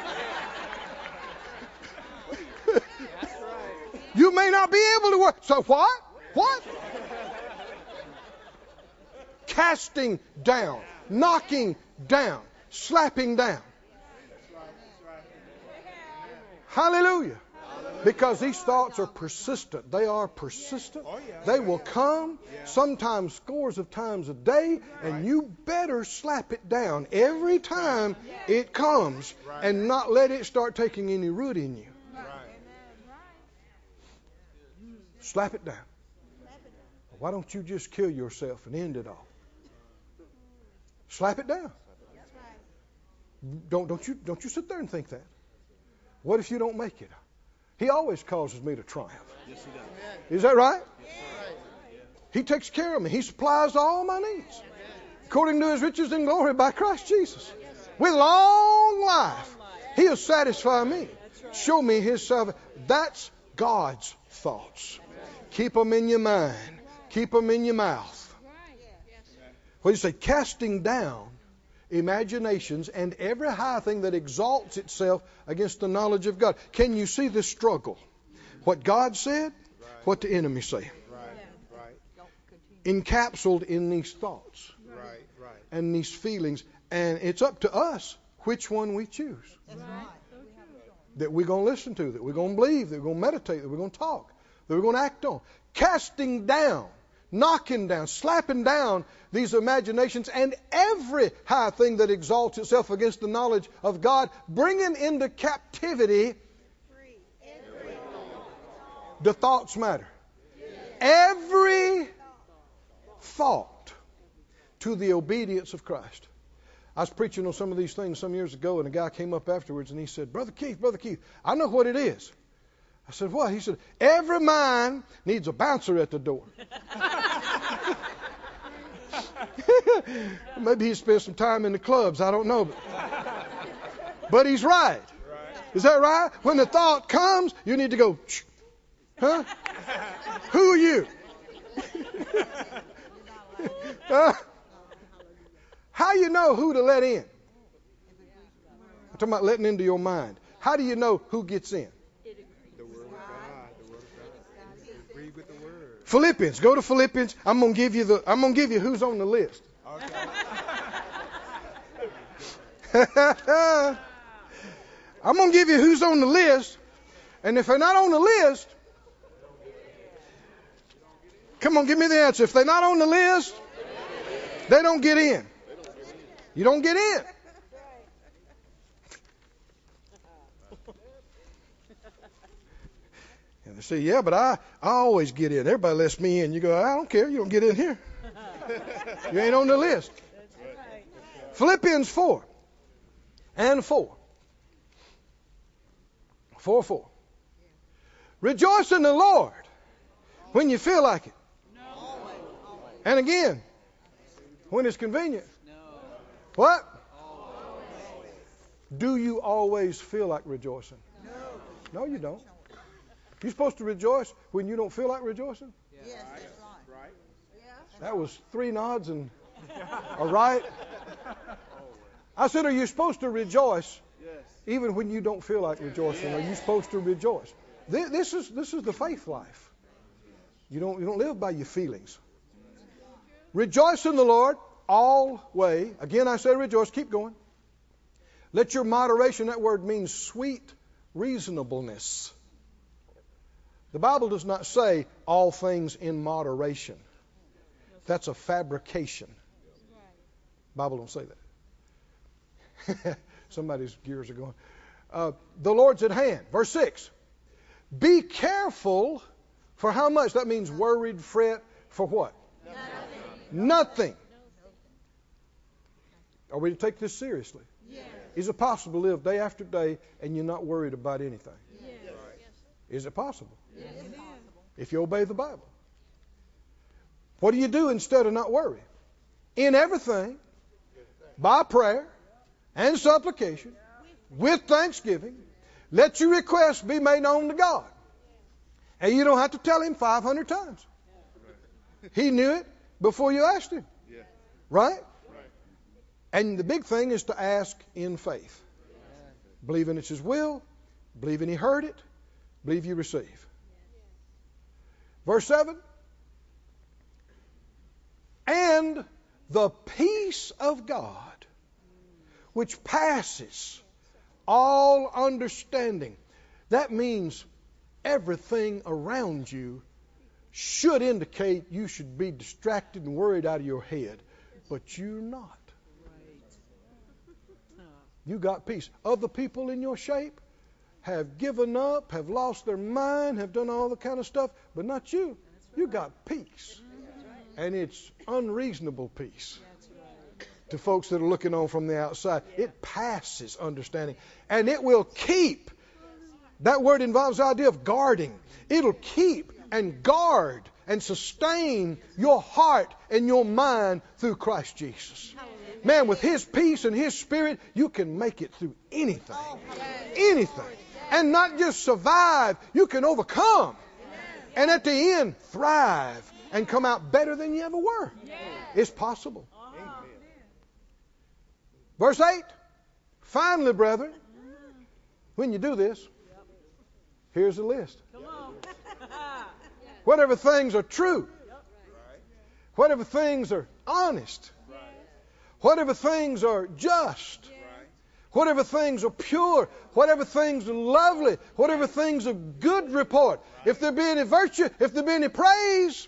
You may not be able to work. So what? What? Casting down, knocking down, slapping down. Hallelujah. Because these thoughts are persistent. They are persistent. They will come sometimes scores of times a day, and you better slap it down every time it comes and not let it start taking any root in you. Slap it down. Why don't you just kill yourself and end it all? Slap it down. Don't, don't you don't you sit there and think that. What if you don't make it? He always causes me to triumph. Yes, he does. Is that right? Yes. He takes care of me. He supplies all my needs according to his riches and glory by Christ Jesus. With long life, he'll satisfy me. Show me his salvation. That's God's thoughts. Keep them in your mind. Keep them in your mouth. What do you say? Casting down imaginations and every high thing that exalts itself against the knowledge of God. Can you see the struggle? What God said, what the enemy say. Encapsulated in these thoughts and these feelings. And it's up to us which one we choose. That we're going to listen to, that we're going to believe, that we're going to meditate, that we're going to talk, that we're going to act on. Casting down, knocking down, slapping down these imaginations and every high thing that exalts itself against the knowledge of God, bringing into captivity Do thoughts matter? Every thought to the obedience of Christ. I was preaching on some of these things some years ago, and a guy came up afterwards and he said, Brother Keith, Brother Keith, I know what it is. I said, what? He said, every mind needs a bouncer at the door. Maybe he spent some time in the clubs. I don't know. But, but he's right. Is that right? When the thought comes, you need to go, shh. Huh? Who are you? uh, how you know who to let in? I'm talking about letting into your mind. How do you know who gets in? The Word of God. The Word of God. Read with the Word. Philippians. Go to Philippians. I'm gonna give you the. I'm gonna give you who's on the list. Okay. I'm gonna give you who's on the list, and if they're not on the list, come on, give me the answer. If they're not on the list, they don't get in. You don't get in. And they say, yeah, but I, I always get in. Everybody lets me in. You go, I don't care. You don't get in here. You ain't on the list. Philippians four and four. Four, four. Rejoice in the Lord when you feel like it. And again, when it's convenient. What? Do you always feel like rejoicing? No, you don't. You're supposed to rejoice when you don't feel like rejoicing? Yes, that's right. That was three nods and a right. I said, are you supposed to rejoice even when you don't feel like rejoicing? Are you supposed to rejoice? This, this is this is the faith life. You don't you don't live by your feelings. Rejoice in the Lord always. Again, I say rejoice. Keep going. Let your moderation, that word means sweet reasonableness. The Bible does not say all things in moderation. That's a fabrication. The Bible don't say that. Somebody's gears are going. Uh, the Lord's at hand. Verse six. Be careful for how much? That means worried, fret, for what? Nothing. Nothing. Are we to take this seriously? Yes. Is it possible to live day after day and you're not worried about anything? Yes. Is it possible? Yes. If you obey the Bible. What do you do instead of not worry? In everything, by prayer and supplication, with thanksgiving, let your requests be made known to God. And you don't have to tell Him five hundred times. He knew it before you asked Him. Right? And the big thing is to ask in faith. Believing it's His will, believing He heard it, believe you receive. Verse seven. And the peace of God, which passes all understanding. That means everything around you should indicate you should be distracted and worried out of your head. But you're not. You got peace. Other people in your shape have given up, have lost their mind, have done all the kind of stuff, but not you. You got peace. And it's unreasonable peace. To folks that are looking on from the outside. It passes understanding. And it will keep. That word involves the idea of guarding. It'll keep and guard and sustain your heart and your mind through Christ Jesus. Man, with His peace and His Spirit, you can make it through anything. Anything. And not just survive, you can overcome. And at the end, thrive and come out better than you ever were. It's possible. Verse eight. Finally, brethren, when you do this, here's the list. Whatever things are true, whatever things are honest, whatever things are just, whatever things are pure, whatever things are lovely, whatever things are good report, if there be any virtue, if there be any praise,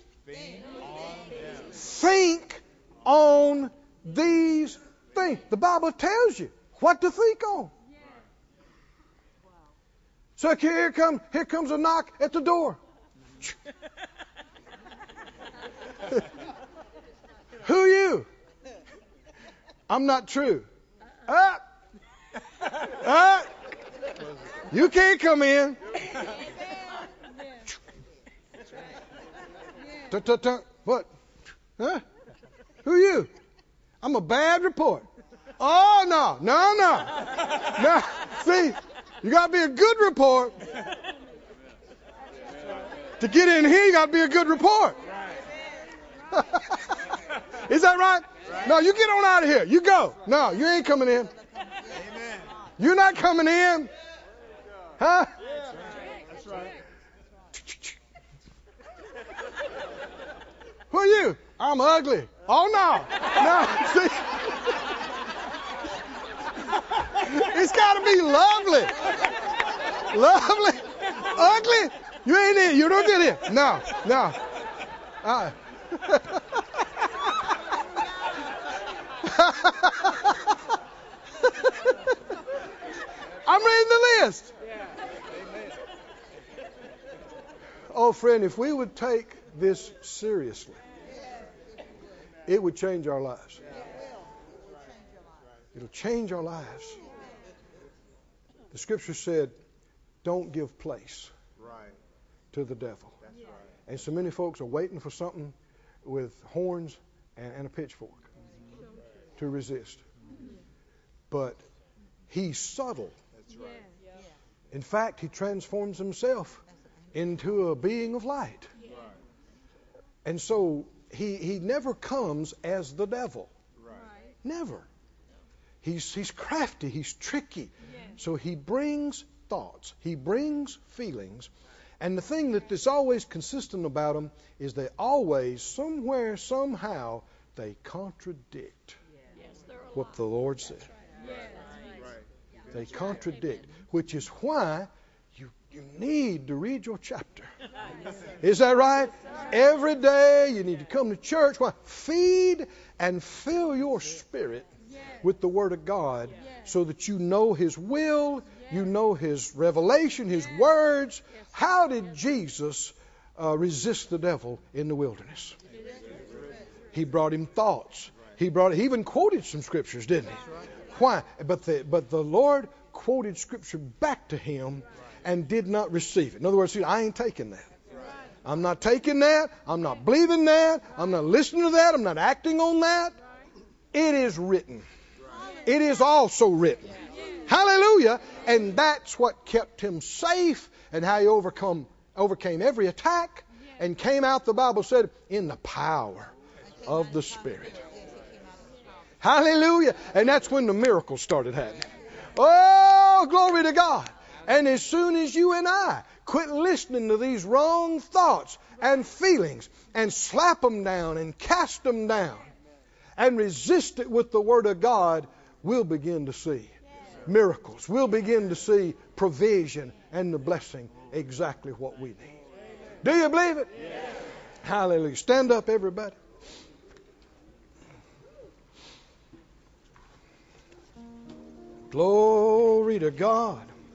think on these things. The Bible tells you what to think on. So here comes, here comes a knock at the door. Who you? I'm not true. Ah! Ah! You can't come in. What? Huh? Who you? I'm a bad report. Oh, no, no, no. No. See, you got to be a good report. To get in here, you got to be a good report. Is that right? No, you get on out of here. You go. No, you ain't coming in. You're not coming in. Huh? That's right. Who are you? I'm ugly. Oh, no. No, see. It's got to be lovely. Lovely. Ugly. You ain't in. You don't get in. No, no. Uh. I'm reading the list. Oh, friend, if we would take this seriously, it would change our lives. It'll change our lives. The scripture said, don't give place to the devil. And so many folks are waiting for something with horns and, and a pitchfork to resist. But he's subtle. In fact, he transforms himself into a being of light. And so he he never comes as the devil. Never. He's he's crafty, he's tricky. So he brings thoughts, he brings feelings. And the thing that is always consistent about them is they always, somewhere, somehow, they contradict what the Lord said. They contradict, which is why you, you need to read your chapter. Is that right? Every day you need to come to church. Why? Feed and fill your spirit with the Word of God so that you know His will, you know His revelation, His words. How did Jesus uh, resist the devil in the wilderness? He brought him thoughts. He brought. He even quoted some scriptures, didn't he? Why? But the but the Lord quoted scripture back to him and did not receive it. In other words, see, I ain't taking that. I'm not taking that. I'm not believing that. I'm not listening to that. I'm not acting on that. It is written. It is also written. Hallelujah. And that's what kept him safe and how he overcome overcame every attack and came out, the Bible said, in the power of the Spirit. Hallelujah. And that's when the miracles started happening. Oh, glory to God. And as soon as you and I quit listening to these wrong thoughts and feelings and slap them down and cast them down and resist it with the Word of God, we'll begin to see miracles. We'll begin to see provision and the blessing, exactly what we need. Do you believe it? Hallelujah. Stand up, everybody. Glory to God.